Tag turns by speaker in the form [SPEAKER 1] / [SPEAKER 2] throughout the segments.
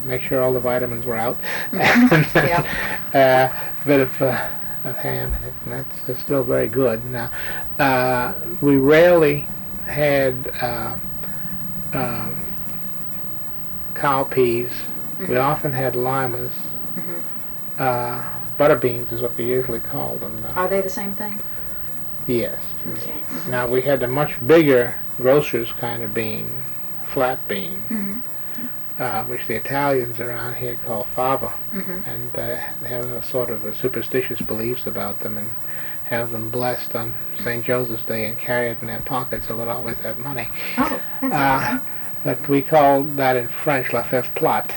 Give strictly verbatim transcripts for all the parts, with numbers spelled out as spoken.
[SPEAKER 1] make sure all the vitamins were out, and then uh, a bit of, uh, of ham in it, and that's uh, still very good. Now, uh, we rarely had uh, um, cow peas. Mm-hmm. We often had limas. Mm-hmm. uh, butter beans is what we usually call them now.
[SPEAKER 2] Are they the same thing?
[SPEAKER 1] Yes.
[SPEAKER 2] Okay. Mm-hmm.
[SPEAKER 1] Now, we had a much bigger grocer's kind of bean, flat bean, mm-hmm. uh, which the Italians around here call fava, mm-hmm. and uh, they have a sort of a superstitious beliefs about them, and have them blessed on Saint Joseph's Day and carry it in their pockets so they'll always have money.
[SPEAKER 2] Oh, that's
[SPEAKER 1] uh,
[SPEAKER 2] awesome.
[SPEAKER 1] But we call that in French la fève plate,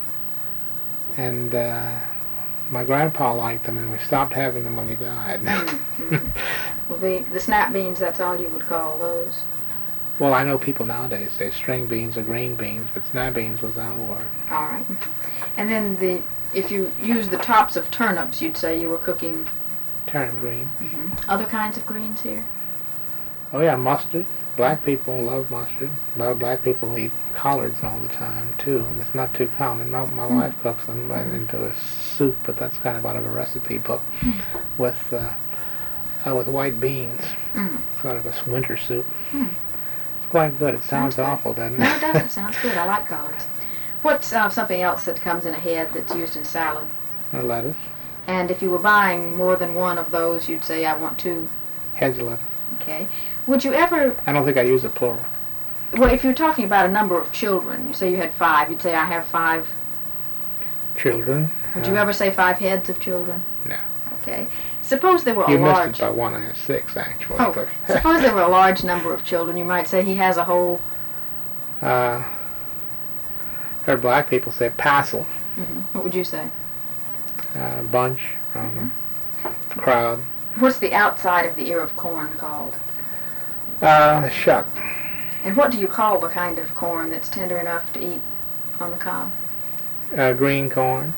[SPEAKER 1] and uh, my grandpa liked them, and we stopped having them when he died.
[SPEAKER 2] Mm-hmm. Well, the, the snap beans, that's all you would call those?
[SPEAKER 1] Well, I know people nowadays say string beans or green beans, but snap beans was our word.
[SPEAKER 2] All right. And then the if you use the tops of turnips, you'd say you were cooking...
[SPEAKER 1] Turnip green.
[SPEAKER 2] Mm-hmm. Other kinds of greens here?
[SPEAKER 1] Oh, yeah, mustard. Black people love mustard. A lot of black people eat collards all the time, too, and it's not too common. My, my mm-hmm. wife cooks them into a soup, but that's kind of out of a recipe book, mm-hmm. with uh, uh, with white beans, mm-hmm. sort of a winter soup. Mm-hmm. It's quite good. It sounds, sounds awful, doesn't it?
[SPEAKER 2] No, it doesn't. It sounds good. I like collards. What's uh, something else that comes in a head that's used in salad?
[SPEAKER 1] A lettuce.
[SPEAKER 2] And if you were buying more than one of those, you'd say, I want two.
[SPEAKER 1] Heads of lettuce.
[SPEAKER 2] Okay. Would you ever...
[SPEAKER 1] I don't think I'd use a plural.
[SPEAKER 2] Well, if you're talking about a number of children, you say you had five, you'd say, I have five...
[SPEAKER 1] Children.
[SPEAKER 2] Would
[SPEAKER 1] uh,
[SPEAKER 2] you ever say five heads of children?
[SPEAKER 1] No.
[SPEAKER 2] Okay. Suppose there were
[SPEAKER 1] you
[SPEAKER 2] a large...
[SPEAKER 1] You missed it by one. I have six, actually.
[SPEAKER 2] Oh,
[SPEAKER 1] but
[SPEAKER 2] suppose there were a large number of children. You might say he has a whole...
[SPEAKER 1] Uh, heard black people say passel.
[SPEAKER 2] Mm-hmm. What would you say?
[SPEAKER 1] Uh, bunch. Um, mm-hmm. Crowd.
[SPEAKER 2] What's the outside of the ear of corn called?
[SPEAKER 1] Uh, the shuck.
[SPEAKER 2] And what do you call the kind of corn that's tender enough to eat on the cob?
[SPEAKER 1] Uh, green corn.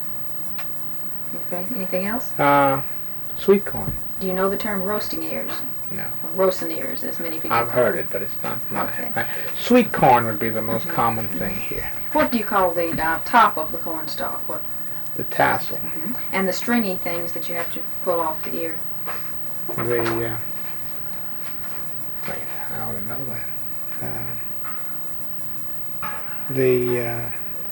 [SPEAKER 2] Okay. Anything else?
[SPEAKER 1] Uh, sweet corn.
[SPEAKER 2] Do you know the term roasting ears?
[SPEAKER 1] No.
[SPEAKER 2] Or roasting ears, as many people
[SPEAKER 1] I've
[SPEAKER 2] call
[SPEAKER 1] heard
[SPEAKER 2] them.
[SPEAKER 1] it, but it's not mine.
[SPEAKER 2] Okay.
[SPEAKER 1] Uh, sweet corn would be the most
[SPEAKER 2] mm-hmm.
[SPEAKER 1] common thing here.
[SPEAKER 2] What do you call the uh, top of the corn stalk? What?
[SPEAKER 1] The tassel.
[SPEAKER 2] Mm-hmm. And the stringy things that you have to pull off the ear?
[SPEAKER 1] The, uh, wait, I ought to know that. Uh, the, uh,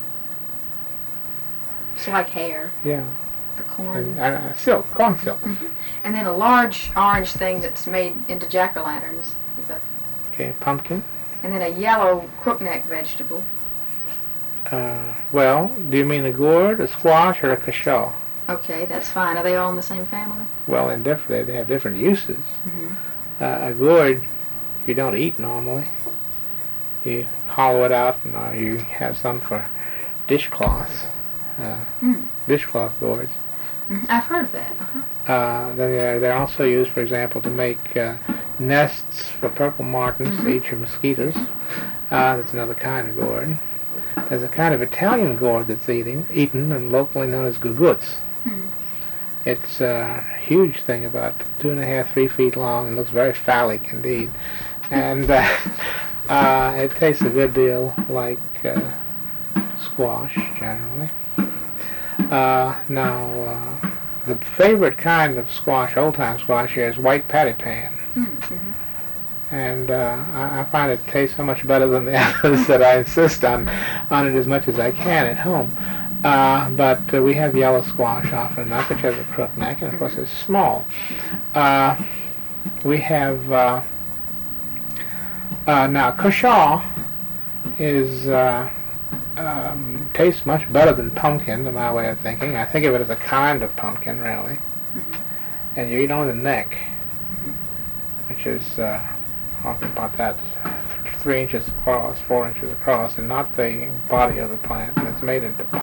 [SPEAKER 2] It's like hair.
[SPEAKER 1] Yeah.
[SPEAKER 2] The corn.
[SPEAKER 1] And, uh, silk, corn silk.
[SPEAKER 2] Mm-hmm. And then a large orange thing that's made into jack-o'-lanterns. Is a,
[SPEAKER 1] okay, pumpkin.
[SPEAKER 2] And then a yellow crookneck vegetable.
[SPEAKER 1] Uh, well, do you mean a gourd, a squash, or a cachot?
[SPEAKER 2] Okay, that's fine. Are they all in the same family?
[SPEAKER 1] Well, in different, they have different uses.
[SPEAKER 2] Mm-hmm.
[SPEAKER 1] Uh, a gourd, you don't eat normally. You hollow it out, and uh, you have some for dishcloths, uh, mm. dishcloth gourds.
[SPEAKER 2] Mm-hmm. I've heard of that. Uh-huh.
[SPEAKER 1] Uh, they're, they're also used, for example, to make uh, nests for purple martins, mm-hmm. to eat your mosquitoes. Uh, that's another kind of gourd. There's a kind of Italian gourd that's eating, eaten and locally known as guguts. Hmm. It's a huge thing, about two and a half, three feet long, and looks very phallic indeed. And uh, uh, it tastes a good deal like uh, squash, generally. Uh, now, uh, the favorite kind of squash, old-time squash here, is white patty pan. Mm-hmm. And uh, I, I find it tastes so much better than the others that I insist on on it as much as I can at home. Uh, but uh, we have yellow squash often enough, which has a crook neck, and of course it's small. Uh, we have uh, uh, now cachot is uh, um, tastes much better than pumpkin, to my way of thinking. I think of it as a kind of pumpkin, really. Mm-hmm. And you eat only the neck, mm-hmm. which is uh, talking about that three inches across, four inches across, and not the body of the plant. And it's made into